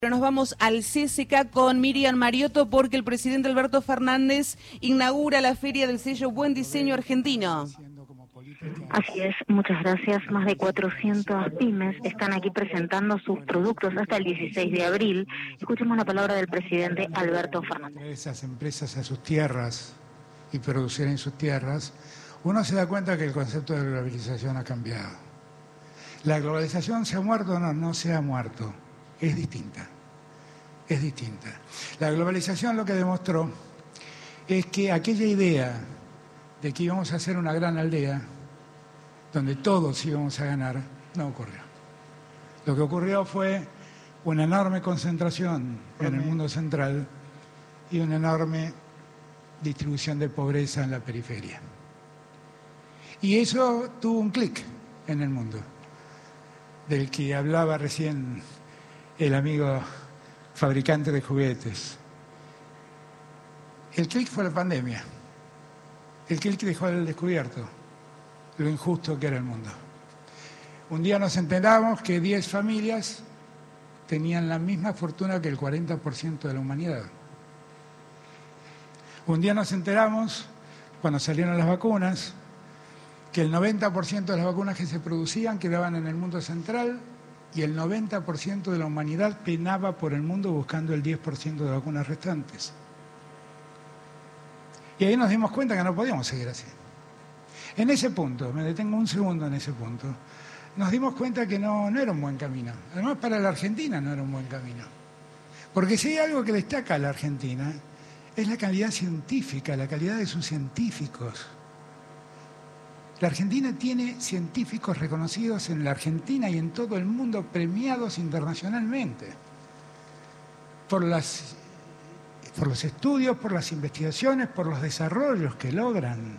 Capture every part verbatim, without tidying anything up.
Pero nos vamos al C S K con Miriam Mariotto porque el presidente Alberto Fernández inaugura la Feria del Sello Buen Diseño Argentino. Así es, muchas gracias. Más de cuatrocientas pymes están aquí presentando sus productos hasta el dieciséis de abril. Escuchemos la palabra del presidente Alberto Fernández. Esas empresas a sus tierras y producir en sus tierras, uno se da cuenta que el concepto de globalización ha cambiado. ¿La globalización se ha muerto? No, no se ha muerto. Es distinta, es distinta. La globalización lo que demostró es que aquella idea de que íbamos a hacer una gran aldea, donde todos íbamos a ganar, no ocurrió. Lo que ocurrió fue una enorme concentración en el mundo central y una enorme distribución de pobreza en la periferia. Y eso tuvo un clic en el mundo, del que hablaba recién el amigo fabricante de juguetes. El clic fue la pandemia. El clic dejó al descubierto lo injusto que era el mundo. Un día nos enteramos que diez familias tenían la misma fortuna que el cuarenta por ciento de la humanidad. Un día nos enteramos, cuando salieron las vacunas, que el noventa por ciento de las vacunas que se producían quedaban en el mundo central y el noventa por ciento de la humanidad penaba por el mundo buscando el diez por ciento de vacunas restantes. Y ahí nos dimos cuenta que no podíamos seguir así. En ese punto, me detengo un segundo en ese punto, nos dimos cuenta que no, no era un buen camino. Además, para la Argentina no era un buen camino. Porque si hay algo que destaca a la Argentina, es la calidad científica, la calidad de sus científicos. La Argentina tiene científicos reconocidos en la Argentina y en todo el mundo, premiados internacionalmente por, las, por los estudios, por las investigaciones, por los desarrollos que logran.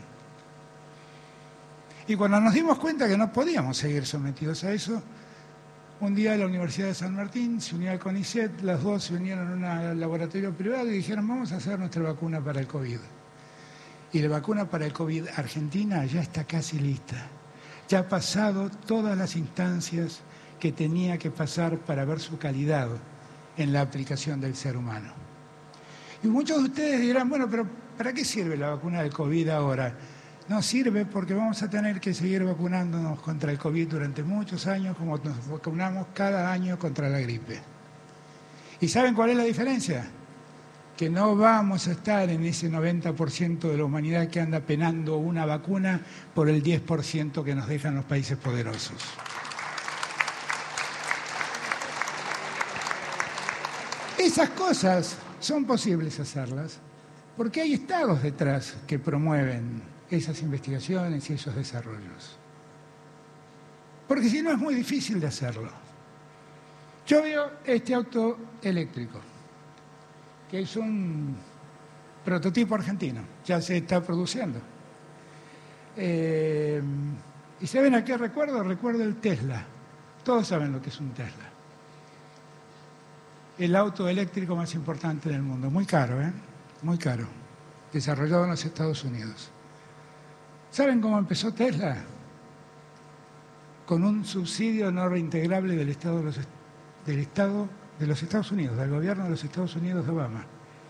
Y cuando nos dimos cuenta que no podíamos seguir sometidos a eso, un día la Universidad de San Martín se unió al CONICET, las dos se unieron a un laboratorio privado y dijeron, vamos a hacer nuestra vacuna para el COVID. Y la vacuna para el COVID argentina ya está casi lista. Ya ha pasado todas las instancias que tenía que pasar para ver su calidad en la aplicación del ser humano. Y muchos de ustedes dirán, bueno, pero ¿para qué sirve la vacuna del COVID ahora? No sirve porque vamos a tener que seguir vacunándonos contra el COVID durante muchos años, como nos vacunamos cada año contra la gripe. ¿Y saben cuál es la diferencia? Que no vamos a estar en ese noventa por ciento de la humanidad que anda penando una vacuna por el diez por ciento que nos dejan los países poderosos. Esas cosas son posibles hacerlas porque hay estados detrás que promueven esas investigaciones y esos desarrollos. Porque si no es muy difícil de hacerlo. Yo veo este auto eléctrico, que es un prototipo argentino, ya se está produciendo. Eh, ¿Y saben a qué recuerdo? Recuerdo el Tesla. Todos saben lo que es un Tesla. El auto eléctrico más importante del mundo. Muy caro, ¿eh? Muy caro. Desarrollado en los Estados Unidos. ¿Saben cómo empezó Tesla? Con un subsidio no reintegrable del Estado de los, del Estado de los Estados Unidos, del gobierno de los Estados Unidos de Obama.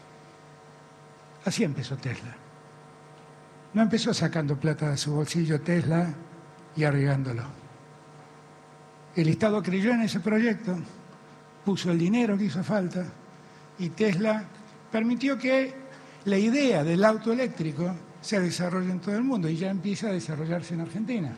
Así empezó Tesla. No empezó sacando plata de su bolsillo Tesla y arriesgándolo. El Estado creyó en ese proyecto, puso el dinero que hizo falta y Tesla permitió que la idea del auto eléctrico se desarrolle en todo el mundo y ya empieza a desarrollarse en Argentina.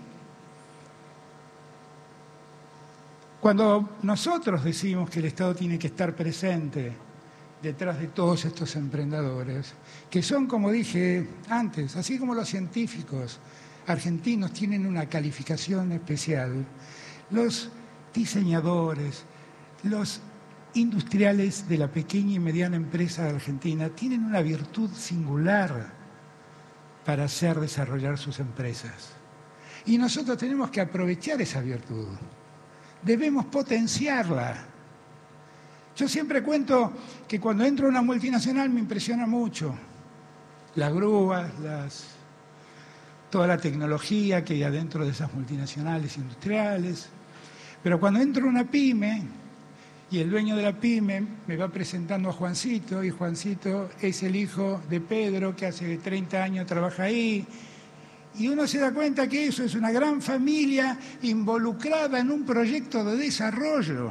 Cuando nosotros decimos que el Estado tiene que estar presente detrás de todos estos emprendedores, que son, como dije antes, así como los científicos argentinos tienen una calificación especial, los diseñadores, los industriales de la pequeña y mediana empresa de Argentina tienen una virtud singular para hacer desarrollar sus empresas. Y nosotros tenemos que aprovechar esa virtud. Debemos potenciarla. Yo siempre cuento que cuando entro a una multinacional me impresiona mucho las grúas, las, toda la tecnología que hay adentro de esas multinacionales industriales. Pero cuando entro a una pyme y el dueño de la pyme me va presentando a Juancito, y Juancito es el hijo de Pedro, que hace treinta años trabaja ahí. Y uno se da cuenta que eso es una gran familia involucrada en un proyecto de desarrollo.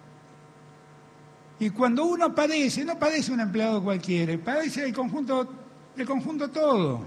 Y cuando uno padece, no padece un empleado cualquiera, padece el conjunto, el conjunto todo.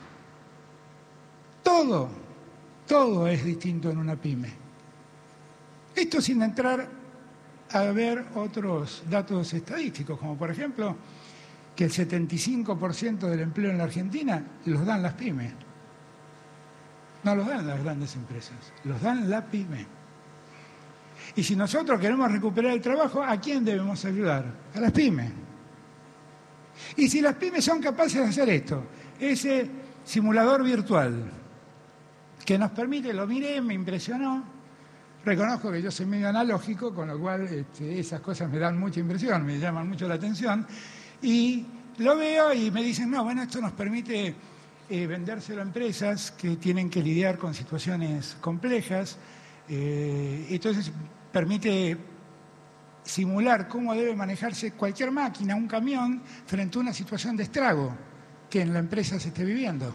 Todo, todo es distinto en una pyme. Esto sin entrar a ver otros datos estadísticos, como por ejemplo que el setenta y cinco por ciento del empleo en la Argentina los dan las pymes. No los dan las grandes empresas, los dan la pyme. Y si nosotros queremos recuperar el trabajo, ¿a quién debemos ayudar? A las pymes. Y si las pymes son capaces de hacer esto, ese simulador virtual que nos permite, lo miré, me impresionó. Reconozco que yo soy medio analógico, con lo cual este, esas cosas me dan mucha impresión, me llaman mucho la atención. Y lo veo y me dicen, no, bueno, esto nos permite eh, vendérselo a empresas que tienen que lidiar con situaciones complejas. Eh, entonces permite simular cómo debe manejarse cualquier máquina, un camión, frente a una situación de estrago que en la empresa se esté viviendo.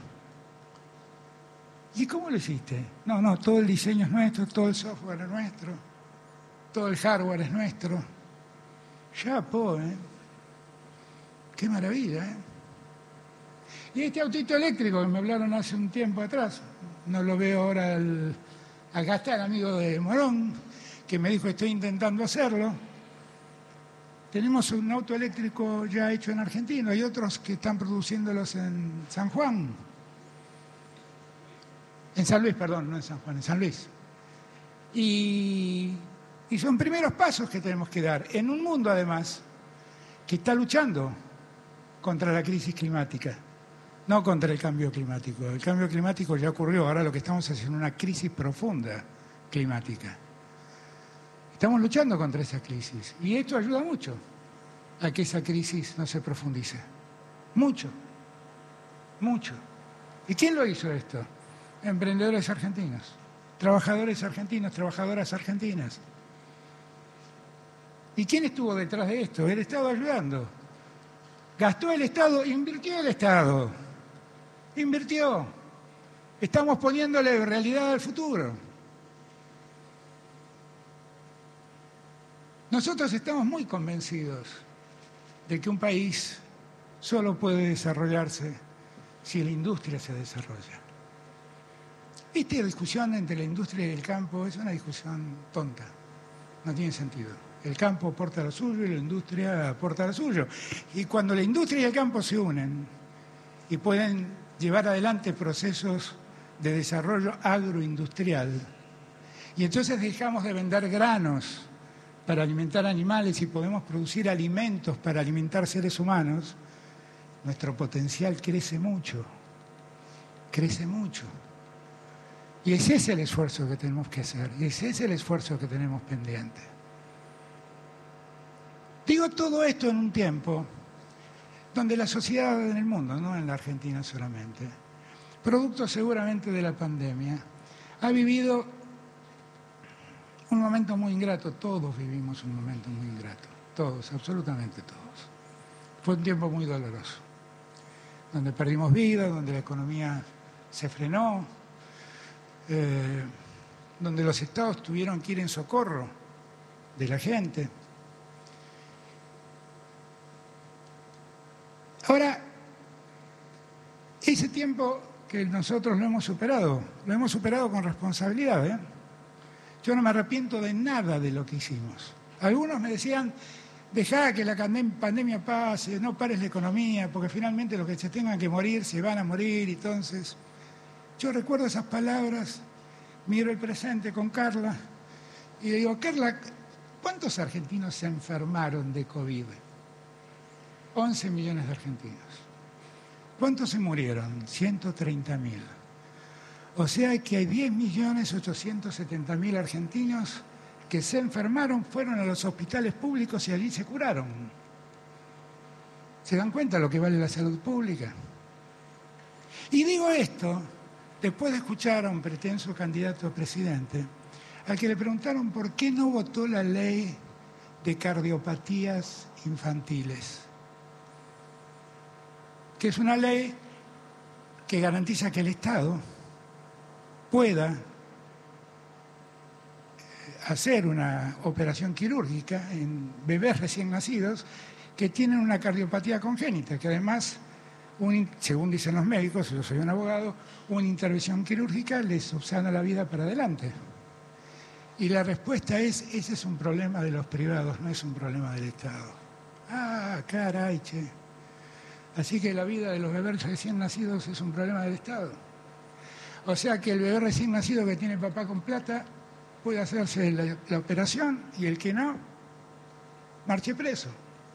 ¿Y cómo lo hiciste? No, no, todo el diseño es nuestro, todo el software es nuestro, todo el hardware es nuestro. Ya, po, ¿eh? Qué maravilla, ¿eh? Y este autito eléctrico que me hablaron hace un tiempo atrás, no lo veo ahora, el, acá está el amigo de Morón, que me dijo estoy intentando hacerlo. Tenemos un auto eléctrico ya hecho en Argentina, hay otros que están produciéndolos en San Juan. En San Luis, perdón, no en San Juan, en San Luis. Y, y son primeros pasos que tenemos que dar en un mundo, además, que está luchando contra la crisis climática, no contra el cambio climático. El cambio climático ya ocurrió, ahora lo que estamos haciendo es una crisis profunda climática. Estamos luchando contra esa crisis y esto ayuda mucho a que esa crisis no se profundice. Mucho, mucho. ¿Y quién lo hizo esto? Emprendedores argentinos, trabajadores argentinos, trabajadoras argentinas. ¿Y quién estuvo detrás de esto? El Estado ayudando. Gastó el Estado, invirtió el Estado. Invirtió. Estamos poniéndole realidad al futuro. Nosotros estamos muy convencidos de que un país solo puede desarrollarse si la industria se desarrolla. Esta discusión entre la industria y el campo es una discusión tonta, no tiene sentido. El campo aporta lo suyo y la industria aporta lo suyo. Y cuando la industria y el campo se unen y pueden llevar adelante procesos de desarrollo agroindustrial, y entonces dejamos de vender granos para alimentar animales y podemos producir alimentos para alimentar seres humanos, nuestro potencial crece mucho, crece mucho. Y ese es el esfuerzo que tenemos que hacer, y ese es el esfuerzo que tenemos pendiente. Digo todo esto en un tiempo donde la sociedad en el mundo, no en la Argentina solamente, producto seguramente de la pandemia, ha vivido un momento muy ingrato. Todos vivimos un momento muy ingrato, todos, absolutamente todos. Fue un tiempo muy doloroso, donde perdimos vida, donde la economía se frenó, Eh, donde los estados tuvieron que ir en socorro de la gente. Ahora, ese tiempo que nosotros lo hemos superado, lo hemos superado con responsabilidad, ¿eh? Yo no me arrepiento de nada de lo que hicimos. Algunos me decían, dejá que la pandemia pase, no pares la economía, porque finalmente los que se tengan que morir se van a morir, entonces... Yo recuerdo esas palabras, miro el presente con Carla y le digo, Carla, ¿cuántos argentinos se enfermaron de COVID? once millones de argentinos. ¿Cuántos se murieron? ciento treinta mil. O sea que hay diez millones ochocientos setenta mil argentinos que se enfermaron, fueron a los hospitales públicos y allí se curaron. ¿Se dan cuenta lo que vale la salud pública? Y digo esto después de escuchar a un pretenso candidato a presidente, al que le preguntaron por qué no votó la ley de cardiopatías infantiles, que es una ley que garantiza que el Estado pueda hacer una operación quirúrgica en bebés recién nacidos que tienen una cardiopatía congénita, que además, un, según dicen los médicos, yo soy un abogado, una intervención quirúrgica les subsana la vida para adelante. Y la respuesta es, ese es un problema de los privados, no es un problema del Estado. Ah, caray, che. Así que la vida de los bebés recién nacidos es un problema del Estado. O sea que el bebé recién nacido que tiene papá con plata puede hacerse la, la operación y el que no, marche preso.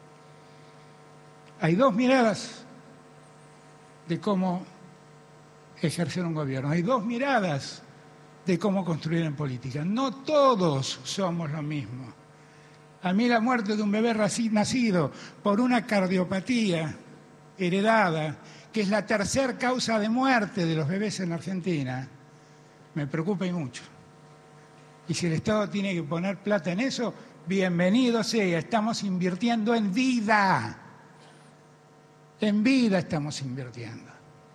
Hay dos miradas de cómo ejercer un gobierno. Hay dos miradas de cómo construir en política. No todos somos lo mismo. A mí la muerte de un bebé recién nacido por una cardiopatía heredada, que es la tercera causa de muerte de los bebés en Argentina, me preocupa y mucho. Y si el Estado tiene que poner plata en eso, bienvenido sea, estamos invirtiendo en vida. En vida estamos invirtiendo.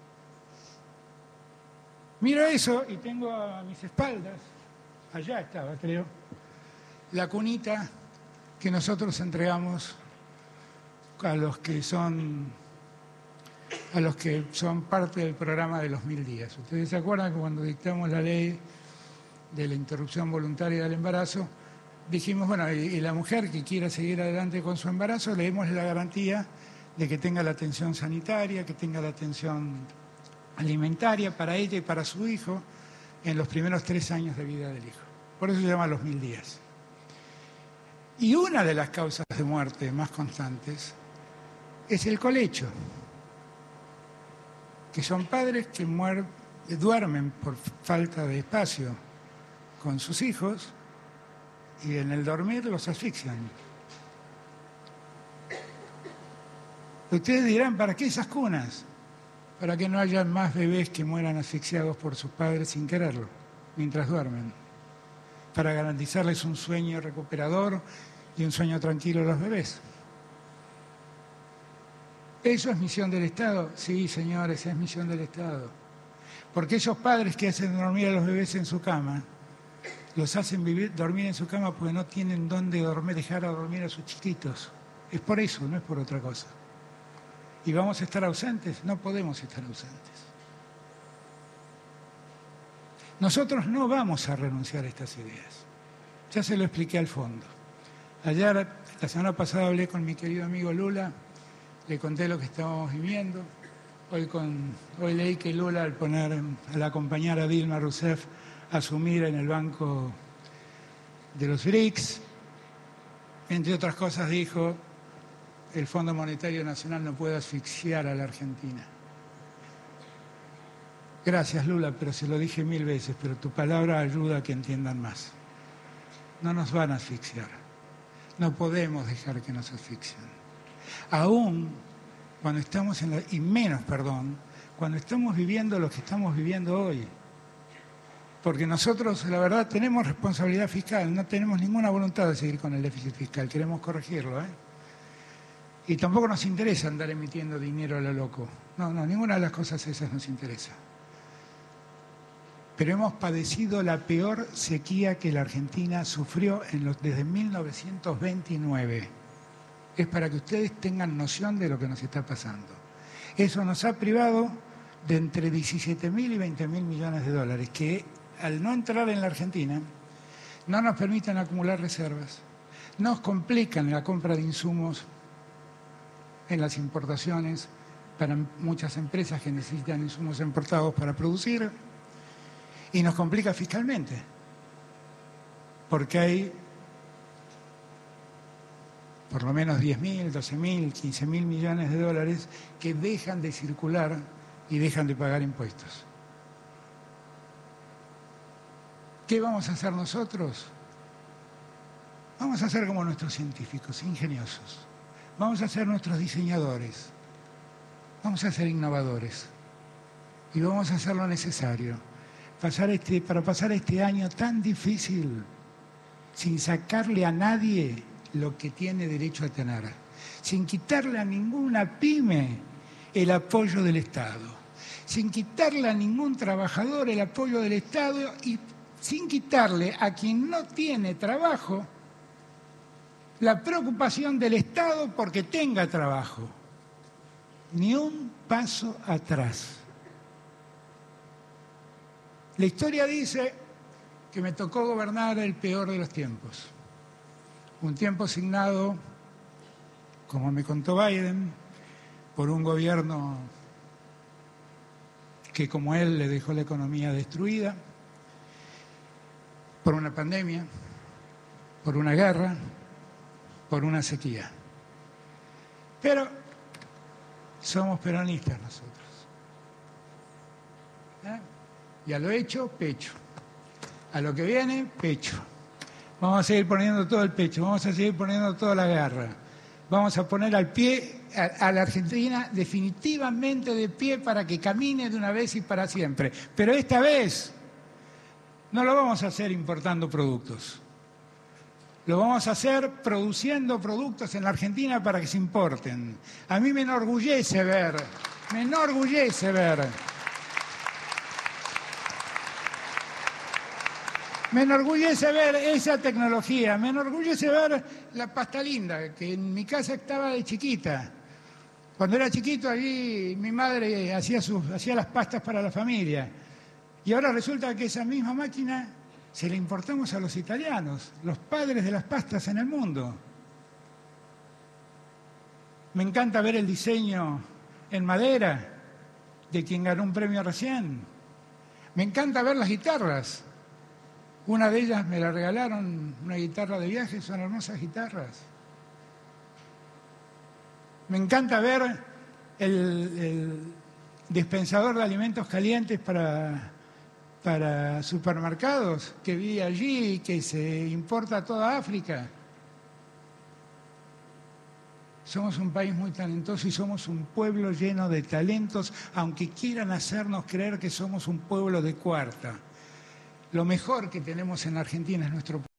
Miro eso y tengo a mis espaldas, allá estaba creo, la cunita que nosotros entregamos a los que son a los que son parte del programa de los mil días. Ustedes se acuerdan que cuando dictamos la ley de la interrupción voluntaria del embarazo, dijimos, bueno, y la mujer que quiera seguir adelante con su embarazo, le demos la garantía de que tenga la atención sanitaria, que tenga la atención alimentaria para ella y para su hijo en los primeros tres años de vida del hijo. Por eso se llama los mil días. Y una de las causas de muerte más constantes es el colecho, que son padres que muer- duermen por falta de espacio con sus hijos y en el dormir los asfixian. Ustedes dirán, ¿para qué esas cunas? Para que no haya más bebés que mueran asfixiados por sus padres sin quererlo, mientras duermen. Para garantizarles un sueño recuperador y un sueño tranquilo a los bebés. ¿Eso es misión del Estado? Sí, señores, es misión del Estado. Porque esos padres que hacen dormir a los bebés en su cama, los hacen vivir, dormir en su cama porque no tienen dónde dormir, dejar a dormir a sus chiquitos. Es por eso, no es por otra cosa. ¿Y vamos a estar ausentes? No podemos estar ausentes. Nosotros no vamos a renunciar a estas ideas. Ya se lo expliqué al fondo. Ayer, la semana pasada, hablé con mi querido amigo Lula, le conté lo que estábamos viviendo. Hoy, con, hoy leí que Lula, al, poner, al acompañar a Dilma Rousseff a asumir en el Banco de los B R I C S, entre otras cosas dijo, el Fondo Monetario Nacional no puede asfixiar a la Argentina. Gracias, Lula, pero se lo dije mil veces, pero tu palabra ayuda a que entiendan más. No nos van a asfixiar. No podemos dejar que nos asfixien. Aún cuando estamos en la... y menos, perdón, cuando estamos viviendo lo que estamos viviendo hoy. Porque nosotros, la verdad, tenemos responsabilidad fiscal, no tenemos ninguna voluntad de seguir con el déficit fiscal, queremos corregirlo, ¿eh? Y tampoco nos interesa andar emitiendo dinero a lo loco. No, no, ninguna de las cosas esas nos interesa. Pero hemos padecido la peor sequía que la Argentina sufrió en los, desde mil novecientos veintinueve. Es para que ustedes tengan noción de lo que nos está pasando. Eso nos ha privado de entre diecisiete mil y veinte mil millones de dólares, que al no entrar en la Argentina no nos permiten acumular reservas, nos complican la compra de insumos en las importaciones para muchas empresas que necesitan insumos importados para producir, y nos complica fiscalmente, porque hay por lo menos diez mil, doce mil, quince mil millones de dólares que dejan de circular y dejan de pagar impuestos. ¿Qué vamos a hacer nosotros? Vamos a hacer como nuestros científicos, ingeniosos. Vamos a ser nuestros diseñadores. Vamos a ser innovadores. Y vamos a hacer lo necesario pasar este, para pasar este año tan difícil sin sacarle a nadie lo que tiene derecho a tener, sin quitarle a ninguna pyme el apoyo del Estado, sin quitarle a ningún trabajador el apoyo del Estado y sin quitarle a quien no tiene trabajo la preocupación del Estado porque tenga trabajo. Ni un paso atrás. La historia dice que me tocó gobernar el peor de los tiempos. Un tiempo signado, como me contó Biden, por un gobierno que como él le dejó la economía destruida, por una pandemia, por una guerra, por una sequía. Pero somos peronistas nosotros. ¿Eh? Y a lo hecho, pecho. A lo que viene, pecho. Vamos a seguir poniendo todo el pecho, vamos a seguir poniendo toda la garra. Vamos a poner al pie a, a la Argentina definitivamente de pie para que camine de una vez y para siempre. Pero esta vez no lo vamos a hacer importando productos. Lo vamos a hacer produciendo productos en la Argentina para que se importen. A mí me enorgullece ver, me enorgullece ver. Me enorgullece ver esa tecnología, me enorgullece ver la pasta linda, que en mi casa estaba de chiquita. Cuando era chiquito allí mi madre hacía, sus, hacía las pastas para la familia. Y ahora resulta que esa misma máquina se la importamos a los italianos, los padres de las pastas en el mundo. Me encanta ver el diseño en madera de quien ganó un premio recién. Me encanta ver las guitarras. Una de ellas me la regalaron, una guitarra de viaje, son hermosas guitarras. Me encanta ver el, el dispensador de alimentos calientes para, para supermercados que vi allí y que se importa a toda África. Somos un país muy talentoso y somos un pueblo lleno de talentos, aunque quieran hacernos creer que somos un pueblo de cuarta. Lo mejor que tenemos en la Argentina es nuestro pueblo.